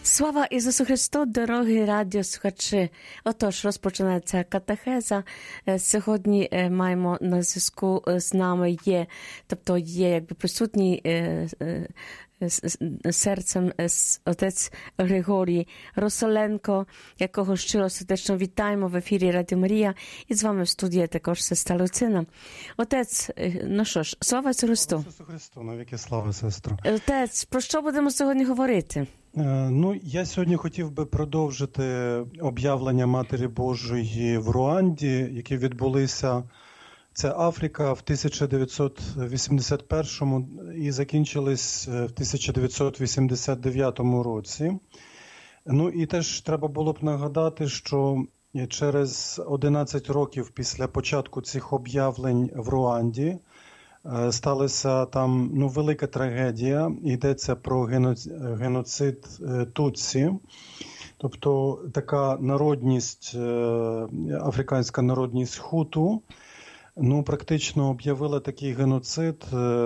Слава Ісусу Христу, дорогі радіослухачі! Отож, розпочинається катехеза. Сьогодні маємо на зв'язку з нами є якби присутній серцем отець Григорій Росоленко, якого щиро сердечно вітаємо в ефірі Радіо Марія. І з вами в студії також сестра Люцина. Отець, ну що ж, слава Ісусу Христу! Слава Ісусу Христу, навіки слава, сестро. Отець, про що будемо сьогодні говорити? Я сьогодні хотів би продовжити об'явлення Матері Божої в Руанді, які відбулися, це Африка, в 1981 і закінчились в 1989 році. І теж треба було б нагадати, що через 11 років після початку цих об'явлень в Руанді сталася там велика трагедія, йдеться про геноцид Тутсі, тобто така народність, африканська народність хуту, практично об'явила такий геноцид,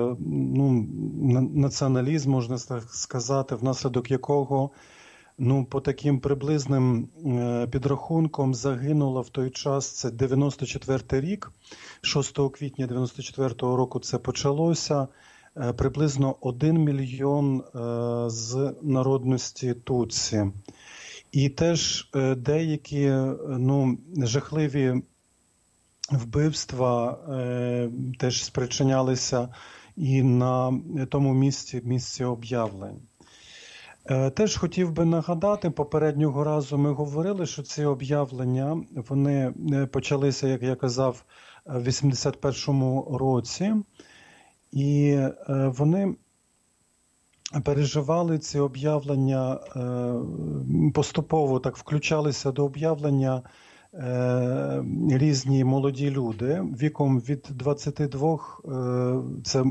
націоналізм, можна сказати, внаслідок якого по таким приблизним підрахункам загинуло в той час, це 94-й рік, 6 квітня 94-го року це почалося, приблизно 1 мільйон з народності Тутсі. І теж деякі жахливі вбивства теж спричинялися і на тому місці об'явлень. Теж хотів би нагадати, попереднього разу ми говорили, що ці об'явлення, вони почалися, як я казав, в 81-му році, і вони переживали ці об'явлення, поступово так включалися до об'явлення різні молоді люди віком від 22, це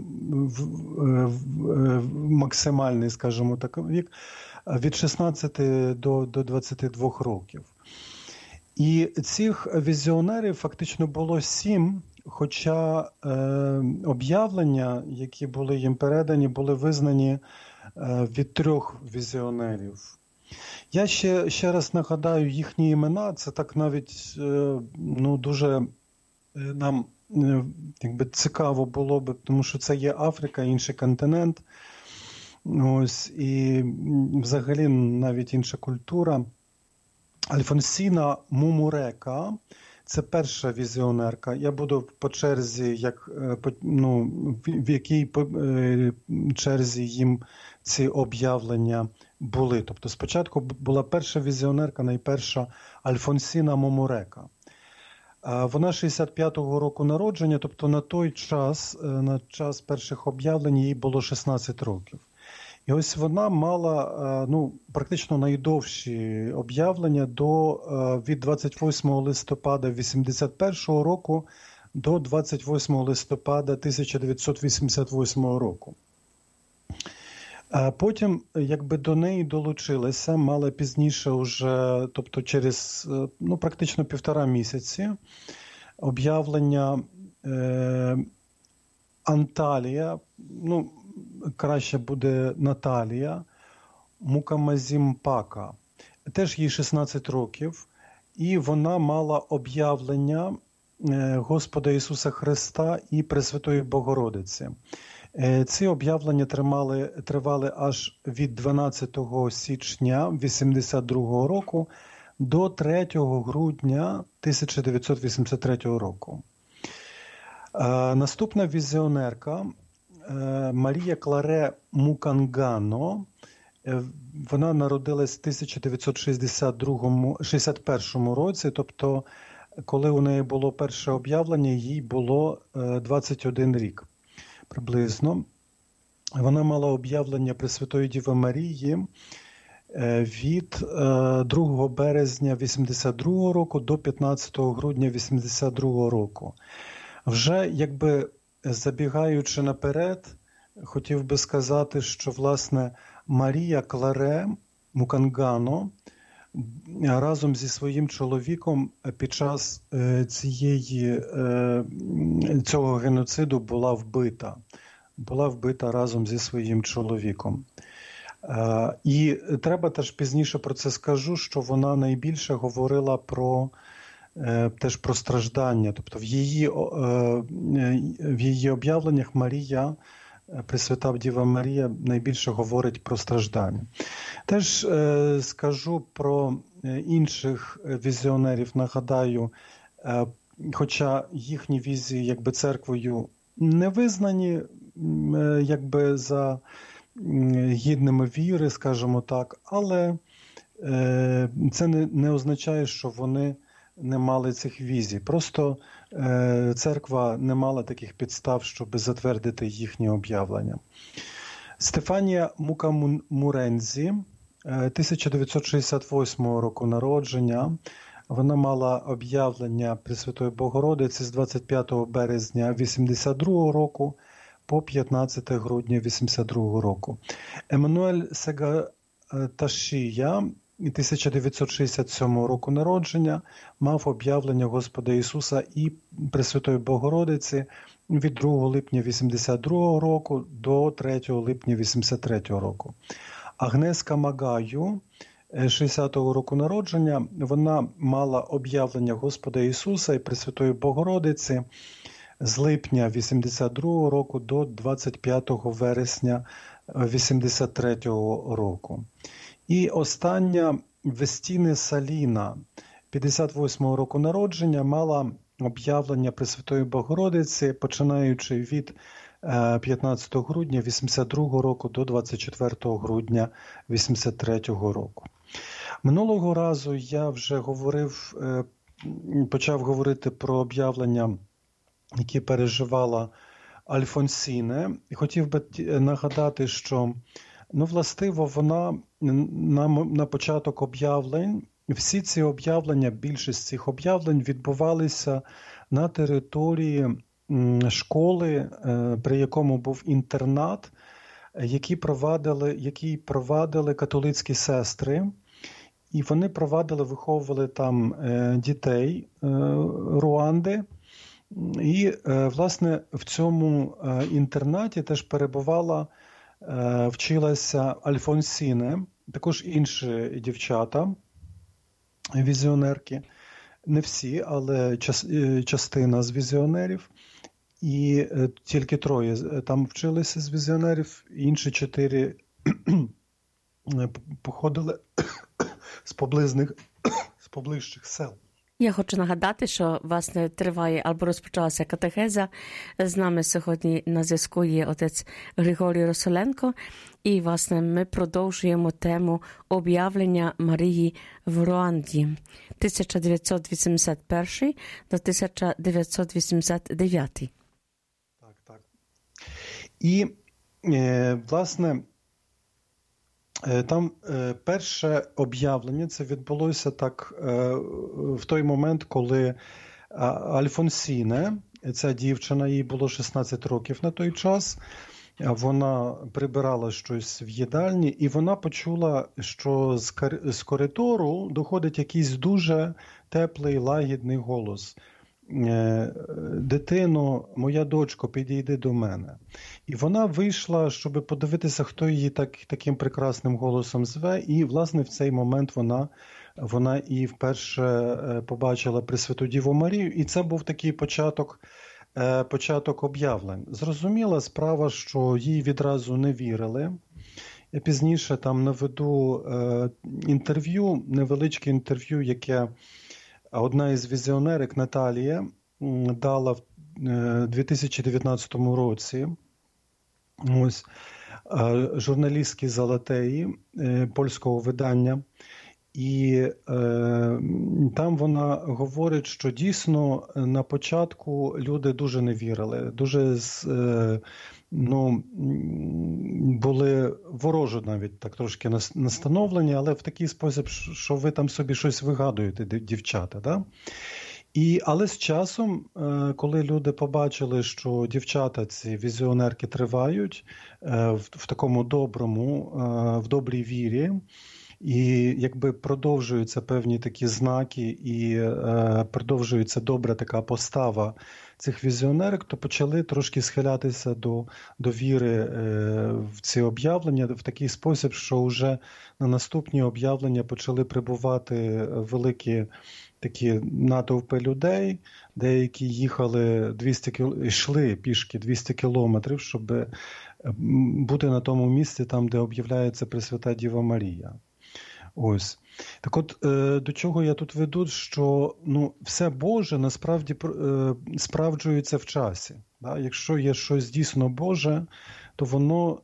максимальний, скажімо так, вік, від 16 до 22 років. І цих візіонерів фактично було 7, хоча об'явлення, які були їм передані, були визнані від 3 візіонерів. Я ще раз нагадаю їхні імена, це так навіть дуже нам цікаво було б, тому що це є Африка, інший континент, і взагалі навіть інша культура. Альфонсіна Мумурека – це перша візіонерка. Я буду по черзі, в якій черзі їм ці об'явлення були. Тобто спочатку була перша візіонерка, найперша Альфонсіна Мумурека. Вона 65-го року народження, тобто на той час, на час перших об'явлень, їй було 16 років. І ось вона мала практично найдовші об'явлення від 28 листопада 1981 року до 28 листопада 1988 року. Потім, до неї долучилися, мала пізніше вже, тобто через, практично 1,5 місяці, об'явлення Анталія, краще буде Наталія, Мукамазімпака. Теж їй 16 років, і вона мала об'явлення Господа Ісуса Христа і Пресвятої Богородиці. Ці об'явлення тривали аж від 12 січня 1982 року до 3 грудня 1983 року. Наступна візіонерка Марія Кларе Мукангано, вона народилась в 1961 році, тобто коли у неї було перше об'явлення, їй було 21 рік приблизно. Вона мала об'явлення Пресвятої Діви Марії від 2 березня 1982 року до 15 грудня 1982 року. Вже забігаючи наперед, хотів би сказати, що, власне, Марія Кларе Мукангано разом зі своїм чоловіком під час цього геноциду була вбита разом зі своїм чоловіком. І треба теж пізніше про це скажу, що вона найбільше говорила теж про страждання. Тобто в її об'явленнях Марія, Пресвята Діва Марія, найбільше говорить про страждання. Теж скажу про інших візіонерів, нагадаю, хоча їхні візії якби церквою не визнані якби за гідними віри, скажімо так, але це не означає, що вони не мали цих візій. Просто церква не мала таких підстав, щоб затвердити їхні об'явлення. Стефанія Мукамурензі, 1968 року народження. Вона мала об'явлення Пресвятої Богородиці з 25 березня 82 року по 15 грудня 82 року. Еммануель Сегаташія, 1967 року народження, мав об'явлення Господа Ісуса і Пресвятої Богородиці від 2 липня 82 року до 3 липня 83 року. Агнеска Магаю, 60-го року народження, вона мала об'явлення Господа Ісуса і Пресвятої Богородиці з липня 82 року до 25 вересня 83 року. І остання Вестіне Саліна, 58-го року народження, мала об'явлення Пресвятої Богородиці, починаючи від 15 грудня 82 року до 24 грудня 83 року. Минулого разу я вже почав говорити про об'явлення, які переживала Альфонсіне. І хотів би нагадати, що властиво вона на початок об'явлень, всі ці об'явлення, більшість цих об'явлень відбувалися на території школи, при якому був інтернат, який провадили католицькі сестри. І вони виховували там дітей Руанди. І, власне, в цьому інтернаті теж вчилася Альфонсіне, також інші дівчата, візіонерки. Не всі, але частина з візіонерів. І тільки 3 там вчилися з візіонерів, інші 4 походили з поближчих сел. Я хочу нагадати, що, власне, триває або розпочалася катехеза. З нами сьогодні на зв'язку є отець Григорій Росоленко. І, власне, ми продовжуємо тему об'явлення Марії в Руанді 1981 до 1989. Так. І, власне, там перше об'явлення, це відбулося так в той момент, коли Альфонсіне, ця дівчина, їй було 16 років на той час, вона прибирала щось в їдальні, і вона почула, що з коридору доходить якийсь дуже теплий, лагідний голос. «Дитино, моя дочко, підійди до мене». І вона вийшла, щоб подивитися, хто її таким прекрасним голосом зве, і, власне, в цей момент вона і вперше побачила Пресвяту Діву Марію, і це був такий початок об'явлень. Зрозуміла справа, що їй відразу не вірили. Я пізніше там наведу невеличке інтерв'ю, яке одна із візіонерок Наталія дала в 2019 році журналістській Золотеї польського видання. І там вона говорить, що дійсно на початку люди дуже не вірили, дуже були ворожо навіть так трошки настановлені, але в такий спосіб, що ви там собі щось вигадуєте, дівчата. Да? Але з часом, коли люди побачили, що дівчата, ці візіонерки тривають в такому в добрій вірі, і якби продовжуються певні такі знаки, і продовжується добра така постава цих візіонерок, то почали трошки схилятися до віри в ці об'явлення в такий спосіб, що вже на наступні об'явлення почали прибувати великі такі натовпи людей, деякі їхали йшли пішки 200 кілометрів, щоб бути на тому місці, там, де об'являється Пресвята Діва Марія. Ось. Так от, до чого я тут веду, що все Боже насправді справджується в часі. Да? Якщо є щось дійсно Боже, то воно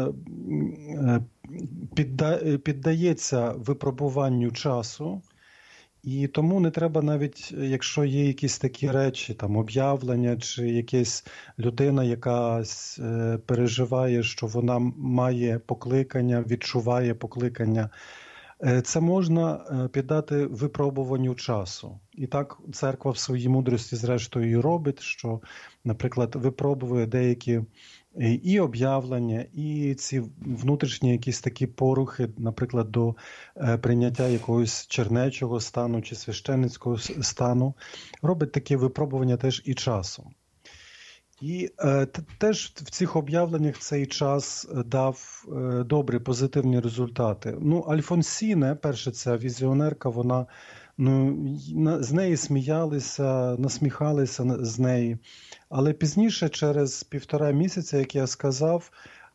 піддається випробуванню часу, і тому не треба навіть, якщо є якісь такі речі, там об'явлення, чи якась людина, яка переживає, що вона має покликання, відчуває покликання, це можна піддати випробуванню часу. І так церква в своїй мудрості зрештою і робить, що, наприклад, випробує деякі і об'явлення, і ці внутрішні якісь такі порухи, наприклад, до прийняття якогось чернечого стану чи священницького стану, робить такі випробування теж і часом. І теж в цих об'явленнях цей час дав добрі, позитивні результати. Альфонсіне, перша ця візіонерка, вона, з неї сміялися, насміхалися з неї. Але пізніше, через 1,5 місяця, як я сказав,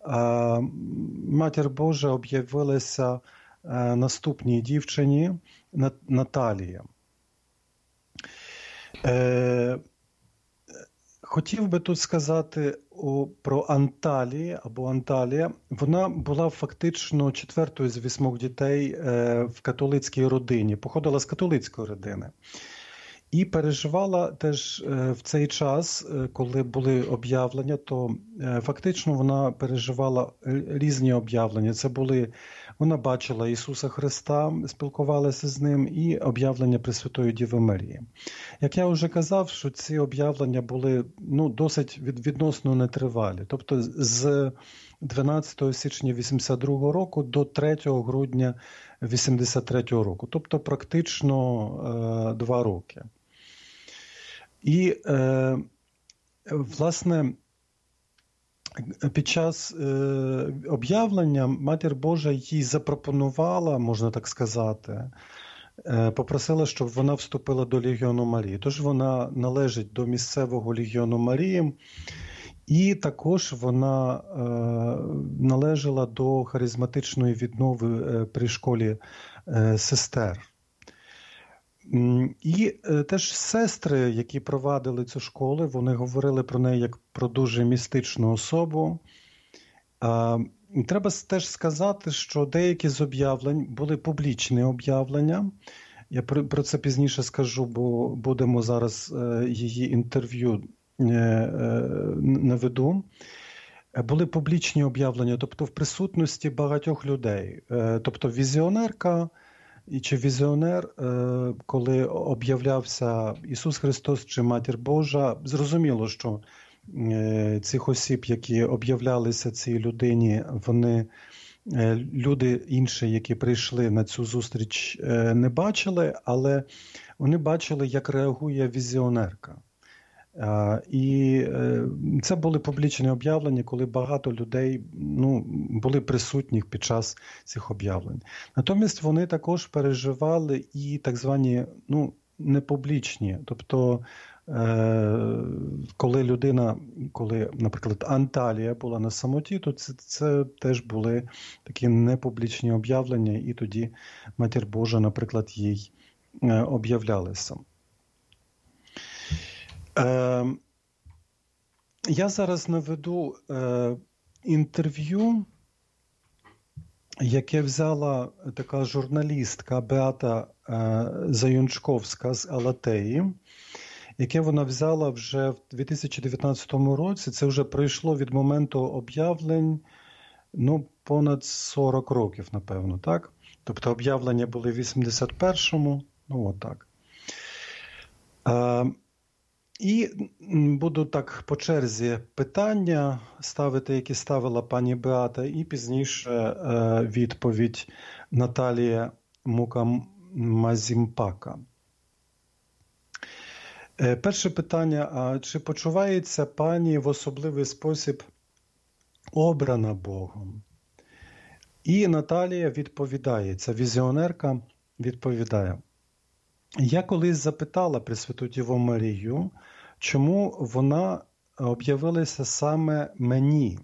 Матір Божа об'явилася наступній дівчині Наталія. Хотів би тут сказати про Анталія. Вона була фактично 4-ю з 8 дітей в католицькій родині, походила з католицької родини. І переживала теж в цей час, коли були об'явлення, то фактично вона переживала різні об'явлення. Це були, вона бачила Ісуса Христа, спілкувалася з Ним, і об'явлення Пресвятої Діви Марії. Як я вже казав, що ці об'явлення були досить відносно нетривалі. Тобто з 12 січня 82 року до 3 грудня 83 року. Тобто практично 2 роки. І, власне, під час об'явлення Матір Божа їй запропонувала, можна так сказати, попросила, щоб вона вступила до Легіону Марії. Тож вона належить до місцевого Легіону Марії, і також вона належала до харизматичної віднови при школі сестер. І теж сестри, які провадили цю школу, вони говорили про неї як про дуже містичну особу. Треба теж сказати, що деякі з об'явлень були публічні об'явлення. Я про це пізніше скажу, бо будемо зараз її інтерв'ю наведу. Були публічні об'явлення, тобто в присутності багатьох людей. Тобто візіонерка чи візіонер, коли об'являвся Ісус Христос чи Матір Божа, зрозуміло, що цих осіб, які об'являлися цій людині, вони, люди інші, які прийшли на цю зустріч, не бачили, але вони бачили, як реагує візіонерка. І це були публічні об'явлення, коли багато людей були присутні під час цих об'явлень. Натомість вони також переживали і так звані непублічні. Тобто, коли, наприклад, Анталія була на самоті, то це теж були такі непублічні об'явлення, і тоді Матір Божа, наприклад, їй об'являлася. Я зараз наведу інтерв'ю, яке взяла така журналістка Беата Заюнчковська з Алатеї, яке вона взяла вже в 2019 році. Це вже пройшло від моменту об'явлень понад 40 років, напевно, так? Тобто об'явлення були в 81-му, отак. І буду так по черзі питання ставити, які ставила пані Беата, і пізніше відповідь Наталії Мукамазімпака. Перше питання: а чи почувається пані в особливий спосіб обрана Богом? І Наталія відповідає, ця візіонерка відповідає: я колись запитала Пресвяту Діву Марію, чому вона об'явилася саме мені.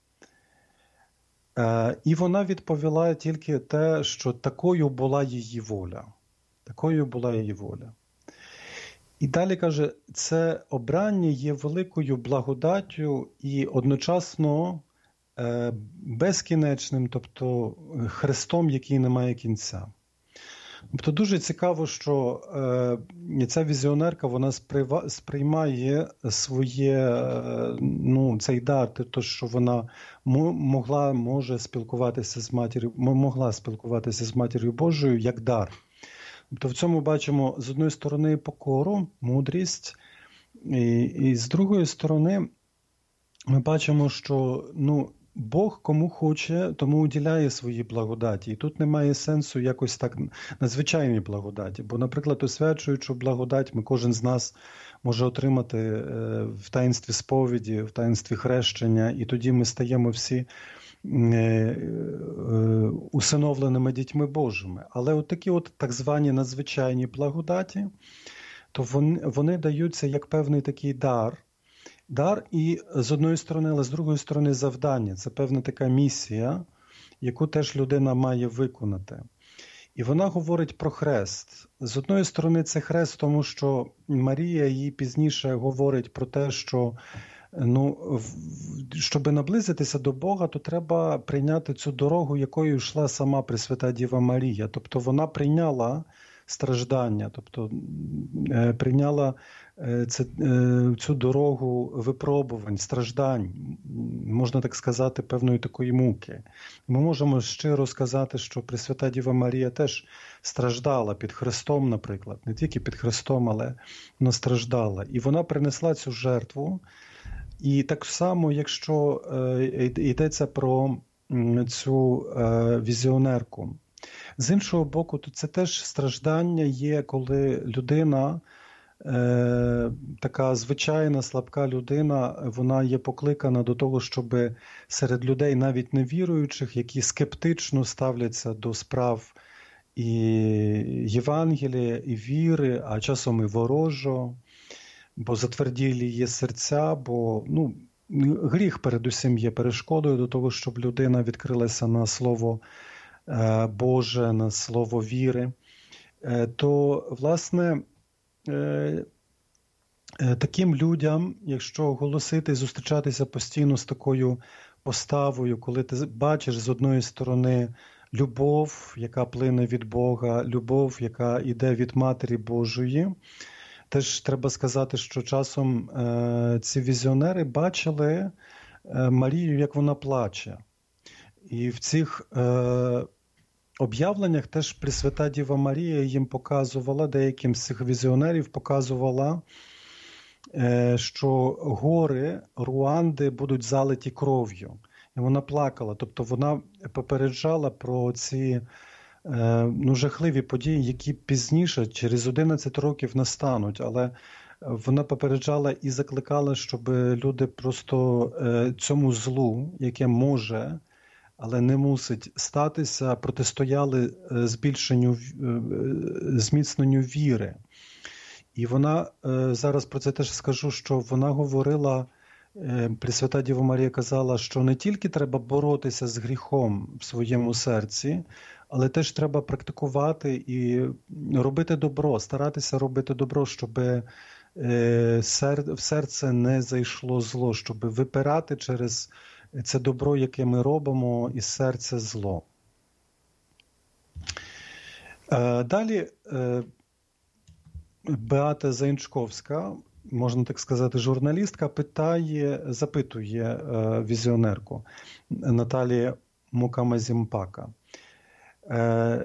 І вона відповіла тільки те, що такою була її воля. Такою була її воля. І далі каже, це обрання є великою благодаттю і одночасно безкінечним, тобто хрестом, який не має кінця. Тобто дуже цікаво, що ця візіонерка, вона сприймає цей дар, тобто, що вона могла спілкуватися з Матір'ю Божою як дар. Тобто в цьому бачимо з одної сторони покору, мудрість, і з другої сторони ми бачимо, що Бог кому хоче, тому уділяє свої благодаті. І тут немає сенсу якось так надзвичайній благодаті. Бо, наприклад, освячуючу благодать кожен з нас може отримати в таїнстві сповіді, в таїнстві хрещення, і тоді ми стаємо всі усиновленими дітьми Божими. Але от такі так звані надзвичайні благодаті, то вони даються як певний такий дар, і з одної сторони, але з другої сторони завдання. Це певна така місія, яку теж людина має виконати. І вона говорить про хрест. З одної сторони це хрест, тому що Марія їй пізніше говорить про те, що щоб наблизитися до Бога, то треба прийняти цю дорогу, якою йшла сама Пресвята Діва Марія. Тобто вона прийняла страждання, тобто прийняла цю дорогу випробувань, страждань, можна так сказати, певної такої муки. Ми можемо щиро сказати, що Пресвята Діва Марія теж страждала під Христом, наприклад, не тільки під Христом, але вона страждала. І вона принесла цю жертву. І так само, якщо йдеться про цю візіонерку. З іншого боку, то це теж страждання є, коли людина, така звичайна, слабка людина, вона є покликана до того, щоб серед людей, навіть невіруючих, які скептично ставляться до справ і Євангелія, і віри, а часом і ворожо, бо затверділі є серця, бо гріх передусім є перешкодою до того, щоб людина відкрилася на Слово Боже, на слово віри, то, власне, таким людям, якщо голосити, зустрічатися постійно з такою поставою, коли ти бачиш з одної сторони любов, яка плине від Бога, любов, яка йде від Матері Божої, теж треба сказати, що часом ці візіонери бачили Марію, як вона плаче. І в цих об'явленнях теж Пресвята Діва Марія їм показувала, деяким з цих візіонерів показувала, що гори Руанди будуть залиті кров'ю. І вона плакала, тобто вона попереджала про ці жахливі події, які пізніше, через 11 років настануть, але вона попереджала і закликала, щоб люди просто цьому злу, яке може, але не мусить статися, протистояли зміцненню віри. І вона, зараз про це теж скажу, що вона говорила, Пресвята Діва Марія казала, що не тільки треба боротися з гріхом в своєму серці, але теж треба практикувати і робити добро, старатися робити добро, щоб в серце не зайшло зло, щоб випирати через це добро, яке ми робимо, із серця зло. Далі Беата Заінчковська, можна так сказати, журналістка, запитує візіонерку Наталії Мукамазімпака.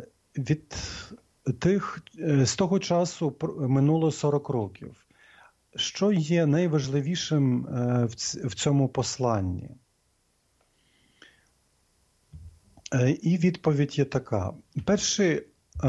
З того часу минуло 40 років. що є найважливішим в цьому посланні? І відповідь є така. Перші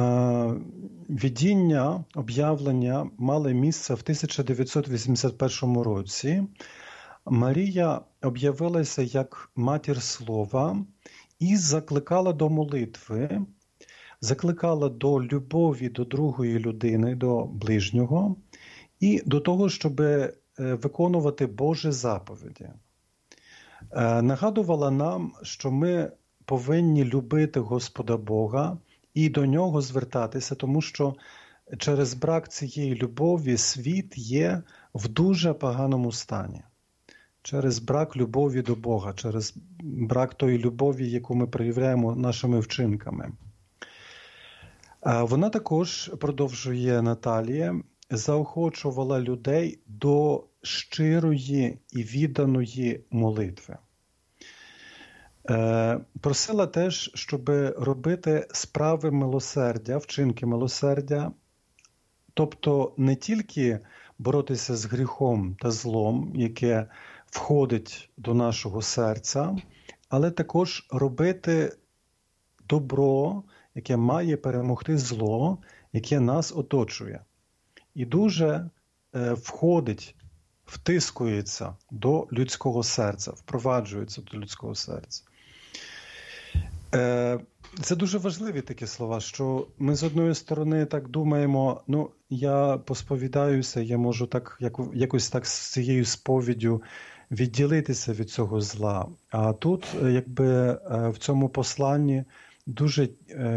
видіння, об'явлення мали місце в 1981 році. Марія об'явилася як матір Слова і закликала до молитви, закликала до любові до другої людини, до ближнього, і до того, щоб виконувати Божі заповіді. Нагадувала нам, що ми повинні любити Господа Бога і до Нього звертатися, тому що через брак цієї любові світ є в дуже поганому стані. Через брак любові до Бога, через брак тої любові, яку ми проявляємо нашими вчинками. Вона також, продовжує Наталія, заохочувала людей до щирої і відданої молитви. Просила теж, щоб робити справи милосердя, вчинки милосердя, тобто не тільки боротися з гріхом та злом, яке входить до нашого серця, але також робити добро, яке має перемогти зло, яке нас оточує. І дуже входить, втискується до людського серця, впроваджується до людського серця. Це дуже важливі такі слова, що ми з одної сторони так думаємо, ну, я посповідаюся, я можу так, якось так з цією сповіддю відділитися від цього зла. А тут, якби в цьому посланні дуже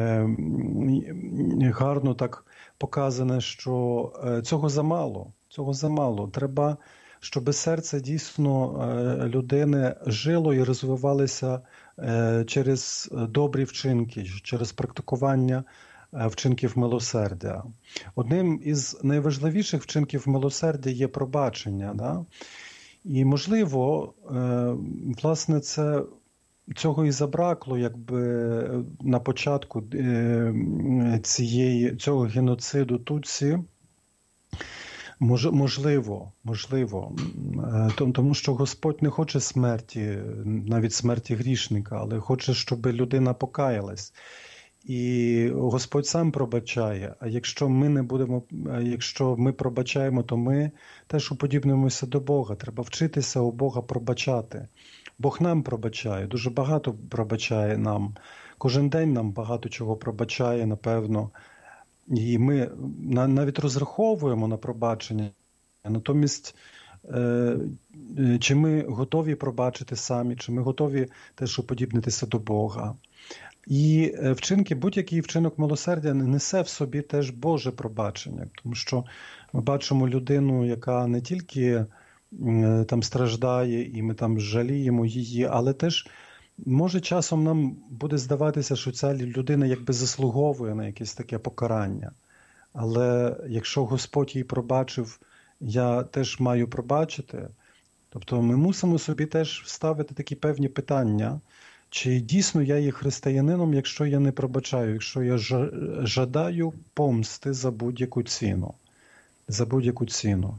гарно так показане, що цього замало. Треба, щоб серце дійсно людини жило і розвивалося через добрі вчинки, через практикування вчинків милосердя. Одним із найважливіших вчинків милосердя є пробачення. Да? І, можливо, власне, цього і забракло, якби на початку цього геноциду Тутсі. Можливо. Тому що Господь не хоче смерті, навіть смерті грішника, але хоче, щоб людина покаялась. І Господь сам пробачає. А якщо ми пробачаємо, то ми теж уподібнуємося до Бога. Треба вчитися у Бога пробачати. Бог нам пробачає, дуже багато пробачає нам. Кожен день нам багато чого пробачає, напевно. І ми навіть розраховуємо на пробачення. Натомість, чи ми готові пробачити самі, чи ми готові теж уподібнитися до Бога. І будь-який вчинок милосердя несе в собі теж Боже пробачення. Тому що ми бачимо людину, яка не тільки там страждає, і ми там жаліємо її, але теж може часом нам буде здаватися, що ця людина якби заслуговує на якесь таке покарання. Але якщо Господь їй пробачив, я теж маю пробачити. Тобто ми мусимо собі теж ставити такі певні питання, чи дійсно я є християнином, якщо я не пробачаю, якщо я жадаю помсти за будь-яку ціну. За будь-яку ціну.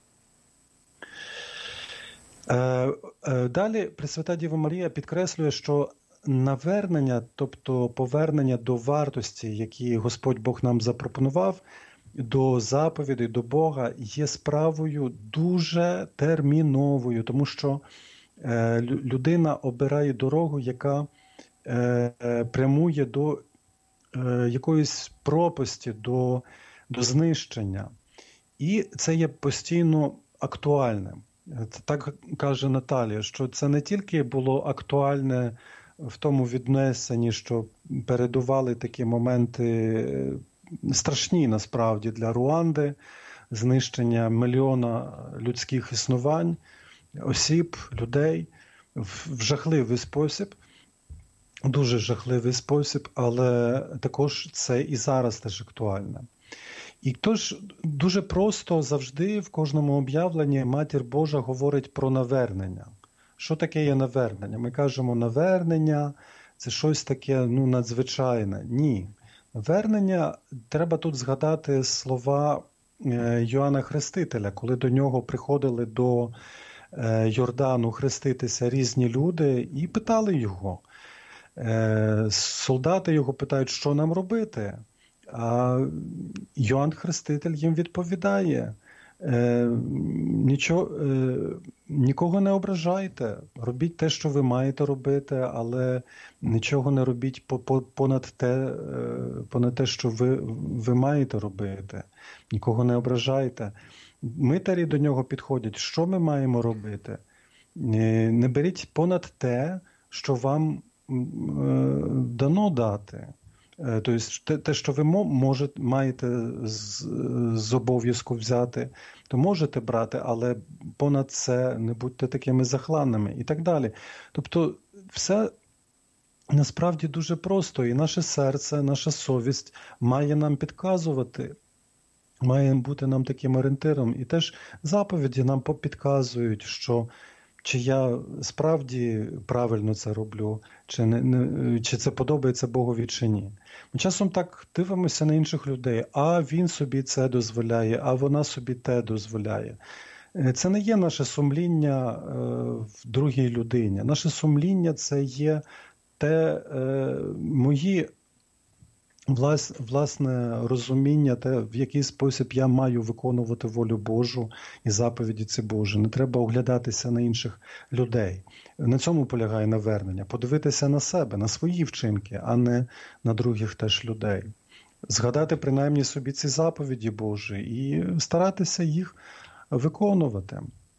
Далі Пресвята Діва Марія підкреслює, що навернення, тобто повернення до вартості, які Господь Бог нам запропонував, до заповідей, до Бога, є справою дуже терміновою, тому що людина обирає дорогу, яка прямує до якоїсь пропасті, до знищення. І це є постійно актуальним. Так каже Наталія, що це не тільки було актуальне в тому віднесенні, що передували такі моменти страшні насправді для Руанди, знищення мільйона людських існувань, осіб, людей в жахливий спосіб, дуже жахливий спосіб, але також це і зараз теж актуальне. І тож дуже просто завжди в кожному об'явленні Матір Божа говорить про навернення. Що таке є навернення? Ми кажемо, навернення – це щось таке надзвичайне. Ні. Навернення, треба тут згадати слова Йоанна Хрестителя, коли до нього приходили до Йордану хреститися різні люди і питали його. Солдати його питають, що нам робити? А Йоанн Хреститель їм відповідає: нікого не ображайте, робіть те, що ви маєте робити, але нічого не робіть понад те, що ви маєте робити. Нікого не ображайте. Митарі до нього підходять: що ми маємо робити? Не беріть понад те, що вам дано дати. Тобто те, що ви маєте з обов'язку взяти, то можете брати, але понад це не будьте такими захланними і так далі. Тобто все насправді дуже просто, і наше серце, наша совість має нам підказувати, має бути нам таким орієнтиром. І теж заповіді нам підказують, що чи я справді правильно це роблю, чи це подобається Богові, чи ні. Ми часом так дивимося на інших людей: а він собі це дозволяє, а вона собі те дозволяє. Це не є наше сумління в другій людині. Наше сумління – це є мої власне розуміння, те, в який спосіб я маю виконувати волю Божу і заповіді ці Божі. Не треба оглядатися на інших людей. На цьому полягає навернення. Подивитися на себе, на свої вчинки, а не на других теж людей. Згадати принаймні собі ці заповіді Божі і старатися їх виконувати.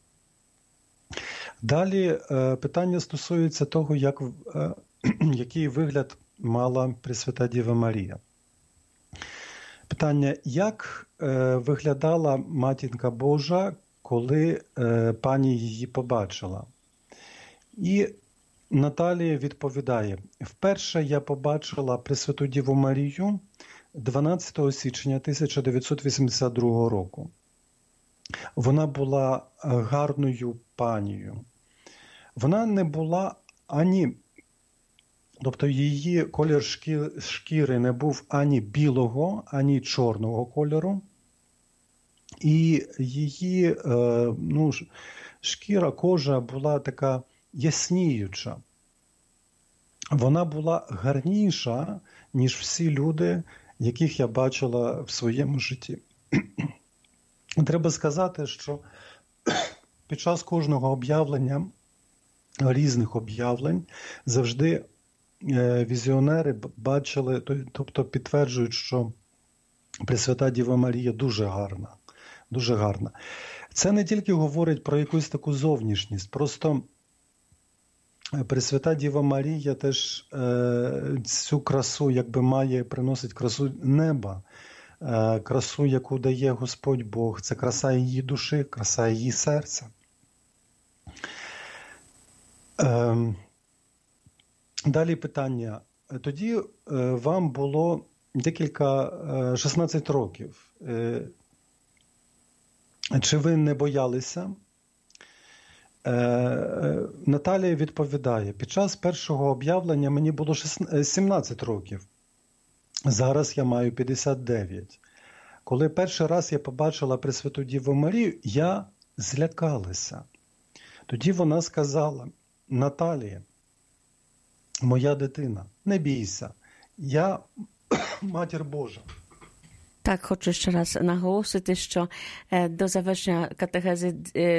Далі питання стосується того, який вигляд мала Пресвята Діва Марія. Питання: як виглядала Матінка Божа, коли пані її побачила? І Наталія відповідає: вперше я побачила Пресвяту Діву Марію 12 січня 1982 року. Вона була гарною панією. Вона не була тобто її колір шкіри не був ані білого, ані чорного кольору. І її шкіра, кожа була така ясніюча. Вона була гарніша, ніж всі люди, яких я бачила в своєму житті. Треба сказати, що під час кожного об'явлення, різних об'явлень, завжди візіонери бачили, тобто підтверджують, що Пресвята Діва Марія дуже гарна. Дуже гарна. Це не тільки говорить про якусь таку зовнішність, просто Пресвята Діва Марія теж цю красу приносить красу неба, красу, яку дає Господь Бог. Це краса її душі, краса її серця. Далі питання. Тоді вам було 16 років. Чи ви не боялися? Наталія відповідає: під час першого об'явлення мені було 17 років. Зараз я маю 59. Коли перший раз я побачила Пресвяту Діву Марію, я злякалася. Тоді вона сказала: Наталія, моя дитина, не бійся, я Матір Божа. Так, хочу ще раз наголосити, що до завершення катехези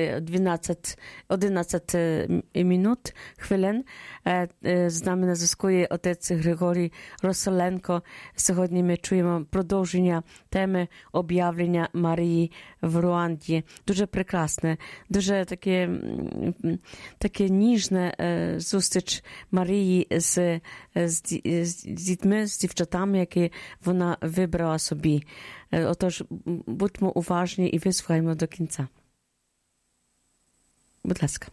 11 хвилин з нами на зв'язку є отець Григорій Росоленко. Сьогодні ми чуємо продовження теми об'явлення Марії в Руанді. Дуже прекрасне, дуже таке ніжне зустріч Марії з дітьми, з дівчатами, які вона вибрала собі. Отож, будьмо уважні і вислухаймо до кінця. Будь ласка.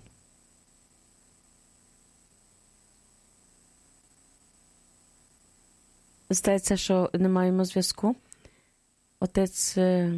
Здається, що не маємо зв'язку. Отець...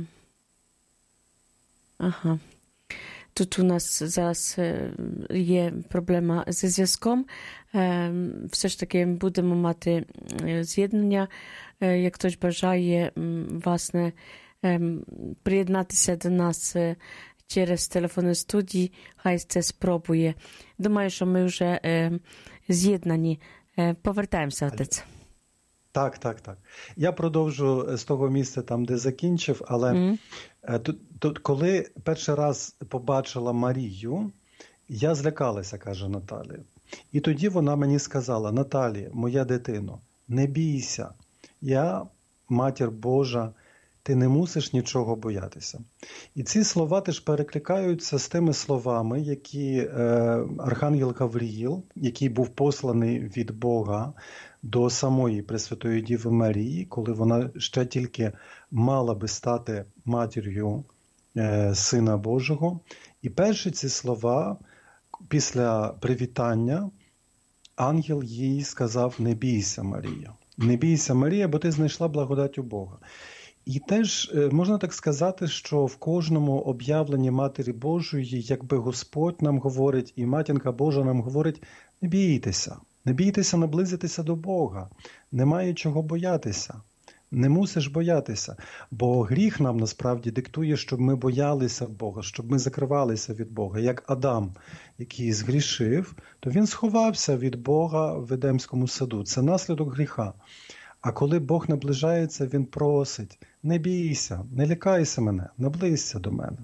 Ага. Тут у нас зараз є проблема зі зв'язком. Все ж таки будемо мати з'єднання. Як хтось бажає, власне, приєднатися до нас через телефонну студію, хай це спробує. Думаю, що ми вже з'єднані. Повертаємося, отець. Так. Я продовжу з того місця, там, де закінчив, але коли перший раз побачила Марію, я злякалася, каже Наталія. І тоді вона мені сказала: Наталія, моя дитино, не бійся, я Матір Божа, ти не мусиш нічого боятися. І ці слова теж перекликаються з тими словами, які Архангел Гавриїл, який був посланий від Бога до самої Пресвятої Діви Марії, коли вона ще тільки мала би стати матір'ю Сина Божого. І перші ці слова, після привітання, ангел їй сказав: не бійся, Марія. Не бійся, Марія, бо ти знайшла благодать у Бога. І теж можна так сказати, що в кожному об'явленні Матері Божої, якби Господь нам говорить, і Матінка Божа нам говорить: не бійтеся. Не бійтеся наблизитися до Бога. Немає чого боятися. Не мусиш боятися. Бо гріх нам насправді диктує, щоб ми боялися Бога, щоб ми закривалися від Бога. Як Адам, який згрішив, то він сховався від Бога в Едемському саду. Це наслідок гріха. А коли Бог наближається, він просить: не бійся, не лякайся мене, наблизься до мене.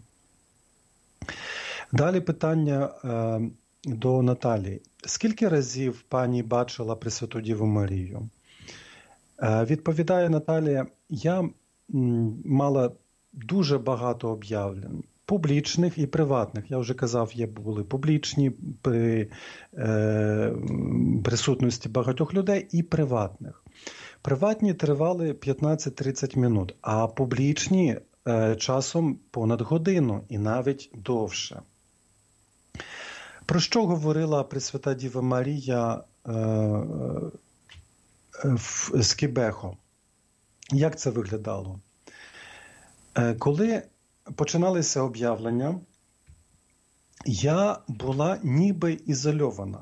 Далі питання до Наталії. Скільки разів пані бачила Пресвяту Діву Марію? Відповідає Наталія: я мала дуже багато об'явлень. Публічних і приватних. Я вже казав, були публічні при присутності багатьох людей і приватних. Приватні тривали 15-30 минут, а публічні часом понад годину і навіть довше. Про що говорила Пресвята Діва Марія з Кібехо? Як це виглядало? Коли починалися об'явлення, я була ніби ізольована.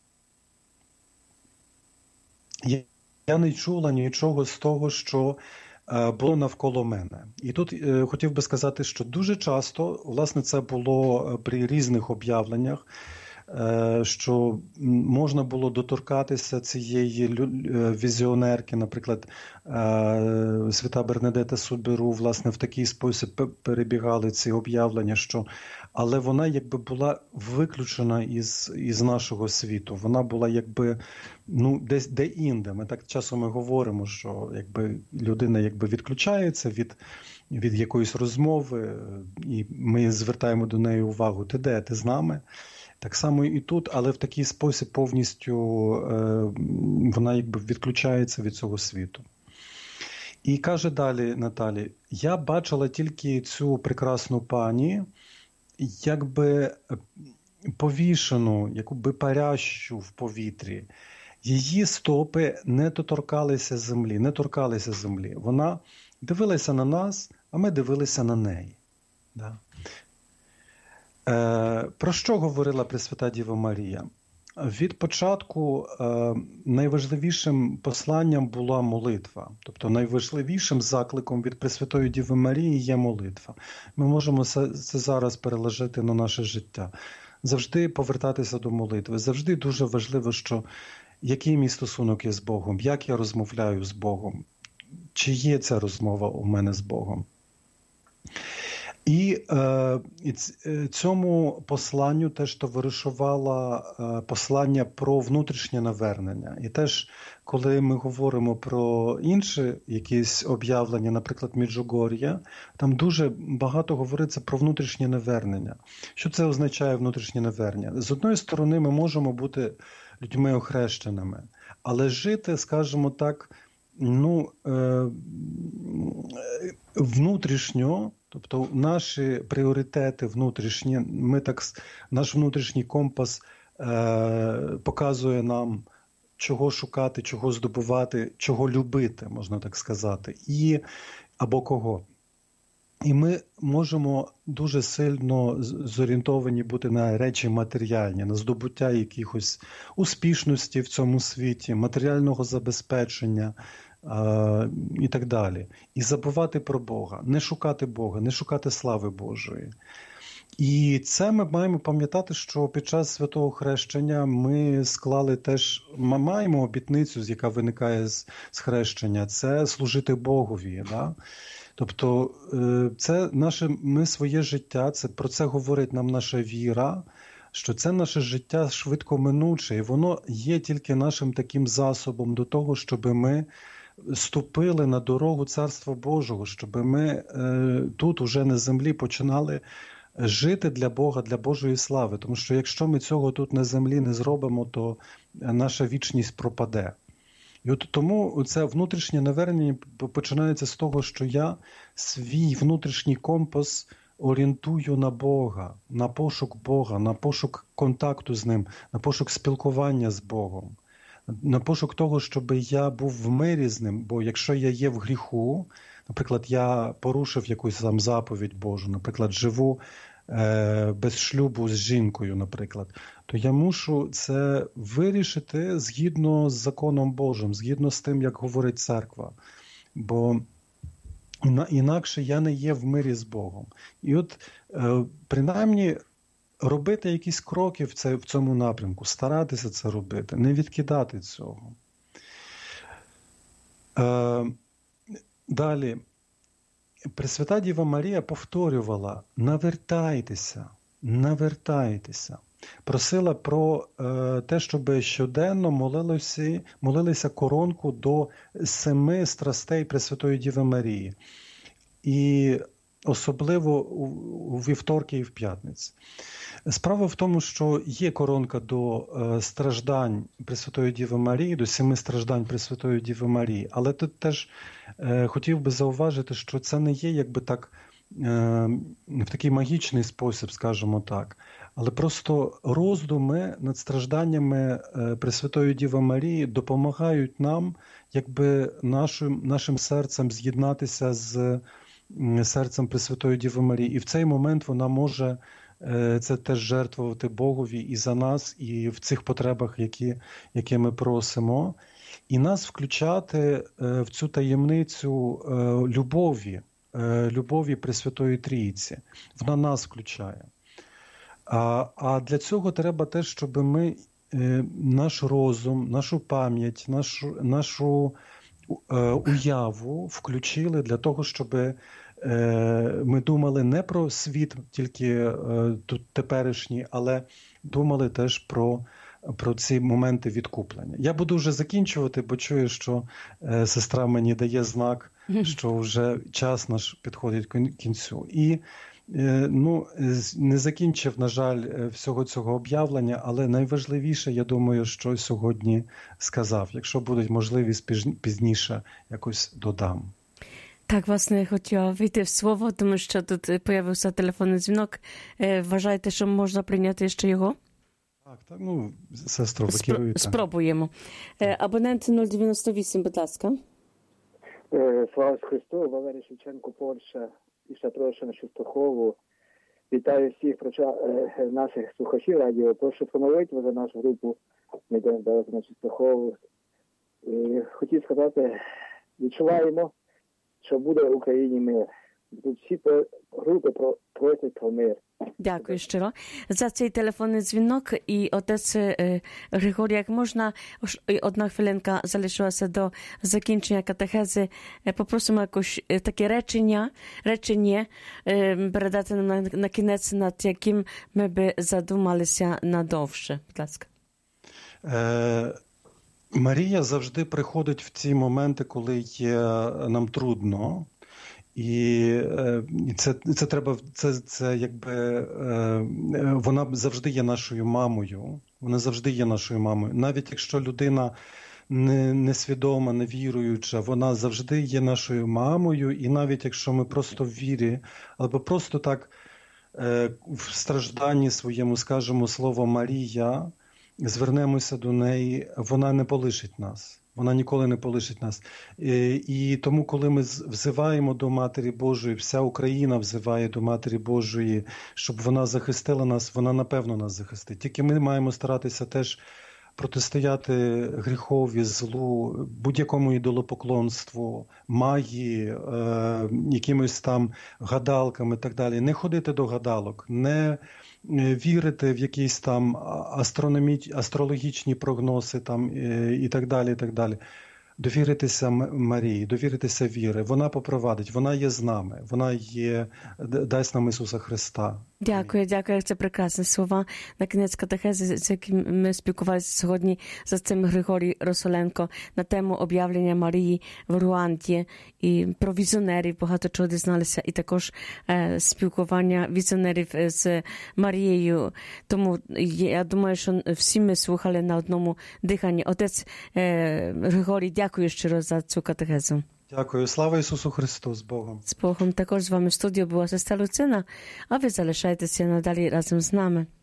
Я не чула нічого з того, що було навколо мене. І тут хотів би сказати, що дуже часто, власне, це було при різних об'явленнях, що можна було доторкатися цієї візіонерки, наприклад, свята Бернадета Суберу, власне, в такий спосіб перебігали ці об'явлення, але вона якби була виключена із нашого світу. Вона була якби, десь де-інде. Ми так часом говоримо, що якби людина якби відключається від якоїсь розмови, і ми звертаємо до неї увагу: ти де, ти з нами? Так само і тут, але в такий спосіб повністю вона якби відключається від цього світу. І каже далі Наталі: я бачила тільки цю прекрасну пані, якби повішену, якби парящу в повітрі. Її стопи не доторкалися землі. Вона дивилася на нас, а ми дивилися на неї. Да. Про що говорила Пресвята Діва Марія? Від початку найважливішим посланням була молитва. Тобто найважливішим закликом від Пресвятої Діви Марії є молитва. Ми можемо це зараз переложити на наше життя. Завжди повертатися до молитви. Завжди дуже важливо, що який мій стосунок є з Богом, як я розмовляю з Богом, чи є ця розмова у мене з Богом. І цьому посланню теж товаришувало послання про внутрішнє навернення. І теж, коли ми говоримо про інші якісь об'явлення, наприклад, Меджугор'я, там дуже багато говориться про внутрішнє навернення. Що це означає внутрішнє навернення? З одної сторони, ми можемо бути людьми охрещеними, але жити, скажімо так, внутрішньо, тобто наші пріоритети внутрішні, наш внутрішній компас показує нам, чого шукати, чого здобувати, чого любити, можна так сказати, або кого. І ми можемо дуже сильно зорієнтовані бути на речі матеріальні, на здобуття якихось успішності в цьому світі, матеріального забезпечення, і так далі. І забувати про Бога, не шукати Бога, не шукати слави Божої. І це ми маємо пам'ятати, що під час святого хрещення ми склали теж, ми маємо обітницю, яка виникає з хрещення, це служити Богові. Да? Тобто це ми своє життя, про це говорить нам наша віра, що це наше життя швидкоминуче, і воно є тільки нашим таким засобом до того, щоб ми ступили на дорогу Царства Божого, щоб ми тут уже на землі починали жити для Бога, для Божої слави. Тому що якщо ми цього тут на землі не зробимо, то наша вічність пропаде. І от тому це внутрішнє навернення починається з того, що я свій внутрішній компас орієнтую на Бога, на пошук Бога, на пошук контакту з Ним, на пошук спілкування з Богом, на пошук того, щоб я був в мирі з Ним. Бо якщо я є в гріху, наприклад, я порушив якусь там заповідь Божу, наприклад, живу без шлюбу з жінкою, наприклад, то я мушу це вирішити згідно з законом Божим, згідно з тим, як говорить церква. Бо інакше я не є в мирі з Богом. І от принаймні робити якісь кроки в цьому напрямку, старатися це робити, не відкидати цього. Далі. Пресвята Діва Марія повторювала: навертайтеся, навертайтеся. Просила про те, щоб щоденно молилися коронку до 7 страстей Пресвятої Діви Марії. І особливо у вівторки і в п'ятниці. Справа в тому, що є коронка до страждань Пресвятої Діви Марії, до 7 страждань Пресвятої Діви Марії. Але тут теж хотів би зауважити, що це не є якби так в такий магічний спосіб, скажімо так. Але просто роздуми над стражданнями Пресвятої Діви Марії допомагають нам якби нашим серцем з'єднатися з серцем Пресвятої Діви Марії. І в цей момент вона може це теж жертвувати Богові і за нас, і в цих потребах, які ми просимо. І нас включати в цю таємницю любові Пресвятої Трійці. Вона нас включає. А для цього треба теж, щоб ми наш розум, нашу пам'ять, нашу уяву включили для того, щоб ми думали не про світ тільки тут теперішній, але думали теж про ці моменти відкуплення. Я буду вже закінчувати, бо чую, що сестра мені дає знак, що вже час наш підходить к кінцю. І не закінчив, на жаль, всього цього об'явлення, але найважливіше, я думаю, що сьогодні сказав. Якщо буде можливість, пізніше якось додам. Так, власне, хотіла війти в слово, тому що тут появився телефонний дзвінок. Вважаєте, що можна прийняти ще його? Так, сестро, ви керуєте. Спробуємо. Абонент 098, будь ласка. Слава Христу, Валерій Шевченко, Польща, після Троєщини Чистохову. Вітаю всіх наших слухачів радіо. Прошу помолитися за нашу групу «Медіа на Чистохову». Хотів сказати, відчуваємо, що буде в Україні мир. Тут всі групи просять про мир. Дякую щиро за цей телефонний дзвінок. І отець Григорій, як можна, одна хвилинка залишилася до закінчення катехези, попросимо якось таке речення передати нам на кінець, над яким ми би задумалися надовше. Будь ласка. Марія завжди приходить в ті моменти, коли є нам трудно. І це треба, це якби вона завжди є нашою мамою. Вона завжди є нашою мамою. Навіть якщо людина несвідома, невіруюча, вона завжди є нашою мамою. І навіть якщо ми просто в вірі, або просто так в стражданні своєму скажемо слово Марія, звернемося до неї, вона не полишить нас. Вона ніколи не полишить нас. І тому, коли ми взиваємо до Матері Божої, вся Україна взиває до Матері Божої, щоб вона захистила нас, вона, напевно, нас захистить. Тільки ми маємо старатися теж протистояти гріхові, злу, будь-якому ідолопоклонству, магії, якимось там гадалкам і так далі. Не ходити до гадалок, не вірити в якісь там астрологічні прогнози там, і так далі, і так далі. Довіритися Марії, довіритися віри. Вона попровадить, вона є з нами, вона дасть нам Ісуса Христа. Дякую, дякую, це прекрасні слова. На кінець катехези, з яким ми спілкувалися сьогодні з цим Григорій Росоленко на тему об'явлення Марії в Руанді і про візіонерів, багато чого дізналися, і також спілкування візіонерів з Марією. Тому я думаю, що всі ми слухали на одному диханні. Отець Григорій, дякую щиро за цю катехезу. Дякую. Слава Ісусу Христу, з Богом. З Богом. Також з вами в студії була сестра Люцина, а ви залишайтеся надалі разом з нами.